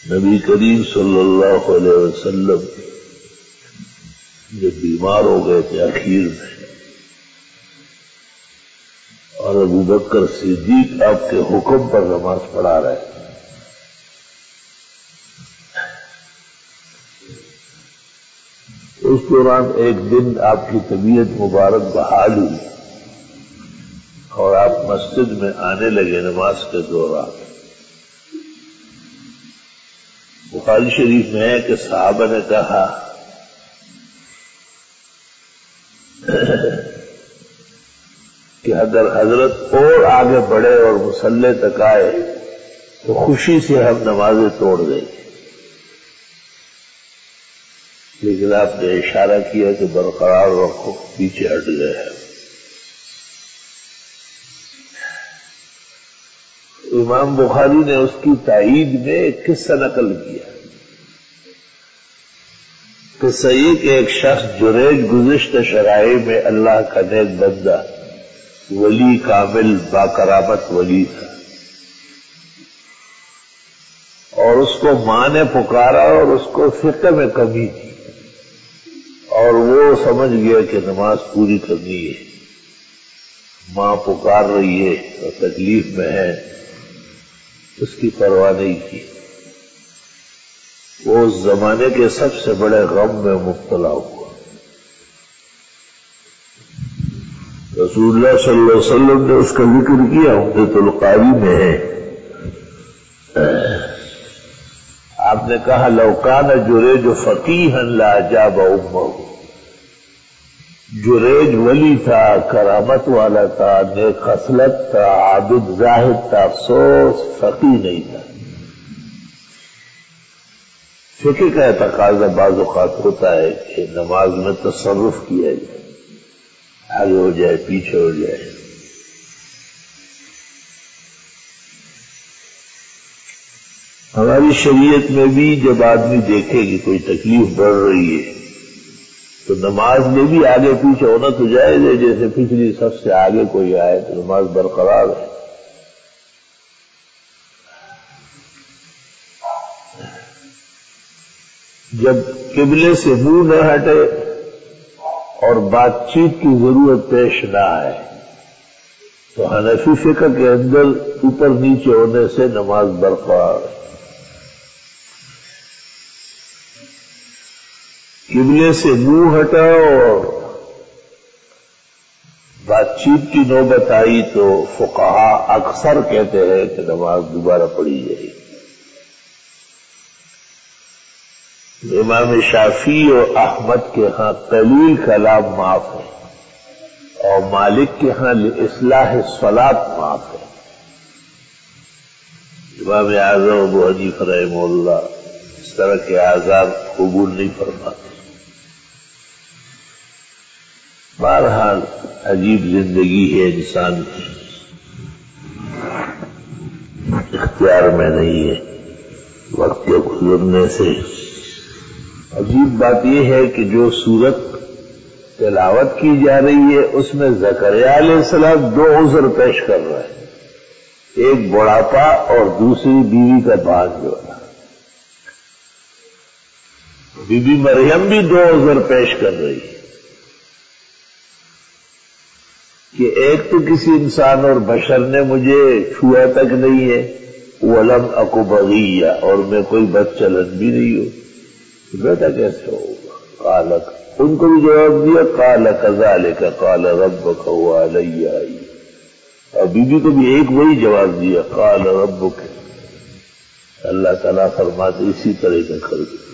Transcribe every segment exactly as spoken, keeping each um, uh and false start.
نبی کریم صلی اللہ علیہ وسلم جب بیمار ہو گئے تھے اخیر میں، اور ابو بکر صدیق آپ کے حکم پر نماز پڑھا رہے تھے، اس دوران ایک دن آپ کی طبیعت مبارک بحال ہوئی اور آپ مسجد میں آنے لگے نماز کے دوران۔ بخاری شریف میں ہے کہ صحابہ نے کہا کہ اگر حضرت اور آگے بڑھے اور مصلی تک آئے تو خوشی سے ہم نمازیں توڑ دیں گے، لیکن آپ نے اشارہ کیا کہ برقرار رکھو، پیچھے ہٹ گئے ہیں۔ امام بخاری نے اس کی تائید میں ایک قصہ نقل کیا، قصہ یہ کہ ایک شخص جریج گزشتہ شرائع میں اللہ کا نیک بندہ، ولی کامل باکرامت ولی تھا، اور اس کو ماں نے پکارا اور اس کو فقہ میں کمی تھی، اور وہ سمجھ گیا کہ نماز پوری کرنی ہے، ماں پکار رہی ہے اور تکلیف میں ہے، اس کی پرواہ نہیں کی۔ وہ اس زمانے کے سب سے بڑے غم میں مبتلا ہوا۔ رسول اللہ صلی اللہ علیہ وسلم نے اس کا ذکر کیا، عمدۃ القاری میں ہے۔ آپ نے کہا لو کان جریج فقیہا لاجاب امہ، جریج ولی تھا، کرامت والا تھا، نیک خصلت تھا، عابد زاہد تھا، افسوس فقیہ نہیں تھا۔ فقہ کا تقاضا بعض اوقات ہوتا ہے کہ نماز میں تصرف کیا جائے، آگے ہو جائے پیچھے ہو جائے۔ ہماری شریعت میں بھی جب آدمی دیکھے کہ کوئی تکلیف بڑھ رہی ہے تو نماز میں بھی آگے پیچھے ہونا تو جائز ہے، جیسے پچھلی صف سے آگے کوئی آئے تو نماز برقرار ہے۔ جب قبلے سے منہ نہ ہٹے اور بات چیت کی ضرورت پیش نہ آئے تو حنفی فقہ کے اندر اوپر نیچے ہونے سے نماز برقرار ہے۔ قبلے سے منہ ہٹا اور بات چیت کی نوبت آئی تو فقہا اکثر کہتے ہیں کہ نماز دوبارہ پڑھی جائے۔ امام شافعی اور احمد کے ہاں قلیل کلام معاف ہے، اور مالک کے ہاں اصلاح الصلاۃ معاف ہے۔ امام اعظم ابو حنیفہ رحمہ اللہ اس طرح کے آزار قبول نہیں فرماتے۔ بہرحال عجیب زندگی ہے انسان کی، اختیار میں نہیں ہے، وقت کے گزرنے سے۔ عجیب بات یہ ہے کہ جو سورت تلاوت کی جا رہی ہے اس میں زکریا علیہ السلام دو عذر پیش کر رہے ہیں، ایک بڑھاپا اور دوسری بیوی کا بھانج ہونا۔ بی بی مریم بھی دو عذر پیش کر رہی ہے کہ ایک تو کسی انسان اور بشر نے مجھے چھوا تک نہیں ہے، وَلَمْ أَكُ بَغِيًّا، اور میں کوئی بد چلن بھی نہیں ہوں، بیٹا کیسے ہوگا؟ قال، ان کو بھی جواب دیا قال كذلك قال ربك هو علي هين، اور بی بی کو بھی ایک وہی جواب دیا قال ربك، اللہ تعالیٰ فرماتے اسی طرح کا کر دیا۔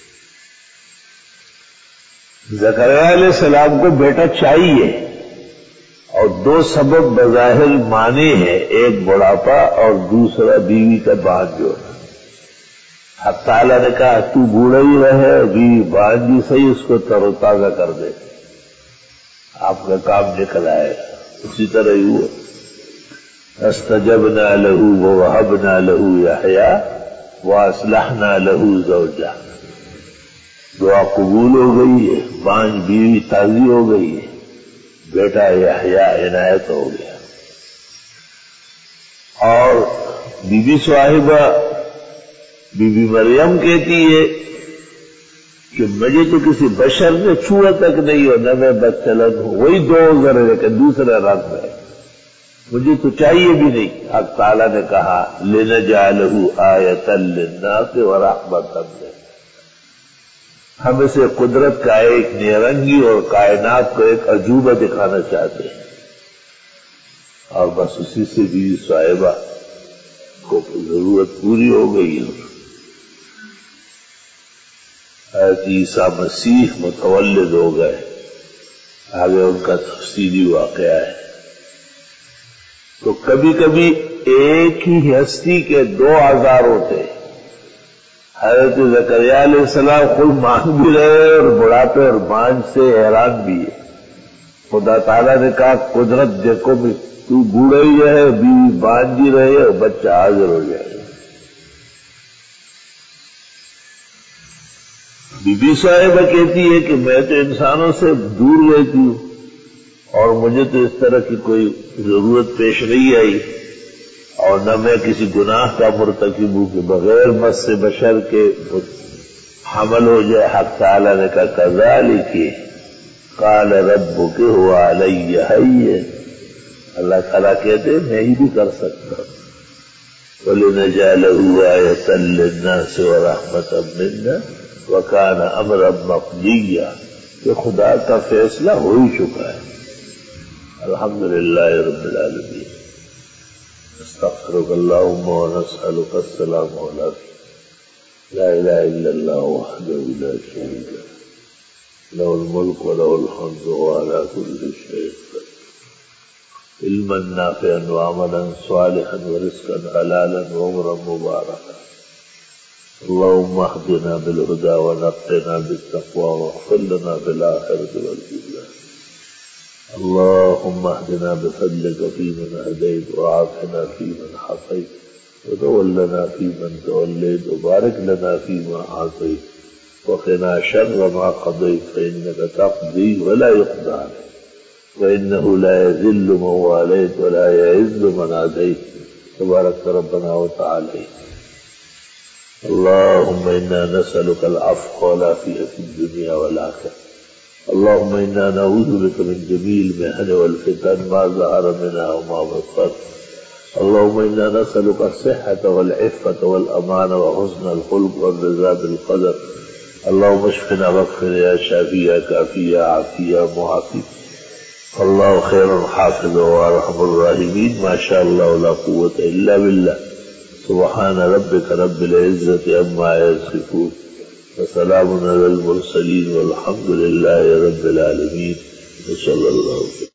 زکریا علیہ السلام کو بیٹا چاہیے اور دو سبب بظاہر مانے ہیں، ایک بڑھاپا اور دوسرا بیوی کا بانجھ ہونا۔ حق تعالیٰ نے کہا تو بوڑھا ہی رہے، بیوی بانجھ بھی صحیح، اس کو تر و تازہ کر دے، آپ کا کام نکل آئے گا۔ اسی طرح ہی ہوا، فاستجبنا له ووهبنا له يحيى واصلحنا له زوجه، دعا قبول ہو گئی ہے، بانجھ بیوی تازی ہو گئی ہے، بیٹا یحییٰ عنایت ہو گیا۔ اور بی بی صاحبہ بی بی مریم کہتی ہے کہ مجھے تو کسی بشر نے چھوا تک نہیں ہو، نہ میں بدچلن ہوں، وہی دو ذر ہے لیکن دوسرا رنگ ہے، مجھے تو چاہیے بھی نہیں۔ حق تعالیٰ نے کہا لِنَجْعَلَهُ آیَةً لِلنَّاسِ وَرَحْمَةً لِلنَّاسِ، ہم اسے قدرت کا ایک نیرنگی اور کائنات کو ایک عجوبہ دکھانا چاہتے ہیں۔ اور بس اسی سے بھی صاحبہ کو ضرورت پوری ہو گئی ہے۔ حضرت عیسیٰ مسیح متولد ہو گئے، آگے ان کا تفصیلی واقعہ ہے۔ تو کبھی کبھی ایک ہی ہستی کے دو آزار ہوتے ہیں۔ حضرت زکریا علیہ السلام خود مانگ بھی رہے اور بڑھاپے اور بانجھ سے حیران بھی ہے۔ خدا تعالیٰ نے کہا قدرت دیکھو بھی تو بوڑھا ہی رہے، بیوی بانجھ ہی رہے اور بچہ حاضر ہو جائے گا۔ بی بی صاحبہ کہتی ہے کہ میں تو انسانوں سے دور رہتی ہوں اور مجھے تو اس طرح کی کوئی ضرورت پیش نہیں آئی، اور نہ میں کسی گناہ کا مرتکب ہوں کہ بغیر مس بشر کے حمل ہو جائے۔ حق تعالیٰ نے کہا کذالک قال ربک هو علی ہین، اللہ تعالیٰ کہتے ہیں میں ہی بھی کر سکتا ہوں۔ وَلِنَجْعَلَهُ آیَةً لِلنَّاسِ وَرَحْمَةً مِنَّا وَكَانَ أَمْرًا مَقْضِيًّا، کہ خدا کا فیصلہ ہو ہی چکا ہے۔ الحمدللہ رب العالمین۔ استغفرک اللہم ونسألک السلام علیکم، لا الہ الا اللہ وحدہ لا شریک لہ، لہ الملک ولہ الحمد وعلی کل شیء قدیر، علما نافعا وعملا صالحا ورزقا حلالا وعمرا مبارکا۔ اللهم اهدنا بالهدى ونقنا بالتقوى واغفر لنا بالآخرة والأولى۔ اللهم اهدنا بفضلك فيمن هديت وعافنا فيمن عافيت وتولنا فيمن توليت وبارك لنا فيما أعطيت وقنا شر ما قضيت فإنك تقضي ولا يقضى عليك وإنه لا يذل من واليت ولا يعز من عاديت تبارك ربنا وتعالى۔ اللهم إنا نسألك العفو والعافية في الدنيا والآخرة، اللهم إنا نعوذ بك من جميع المحن والفتن ما ظهر منها وما بطن، اللهم إنا نسألك الصحة والعفة والأمان وحسن الخلق والرضا بالقدر، اللهم اشفنا واغفر يا شافي يا كافي يا عافي يا معافي، الله خير حافظ وأرحم الراحمين، ما شاء الله لا قوة إلا بالله، سبحان ربك رب العزة عما يصفون وسلام على المرسلين والحمد لله رب العالمين، وصلى الله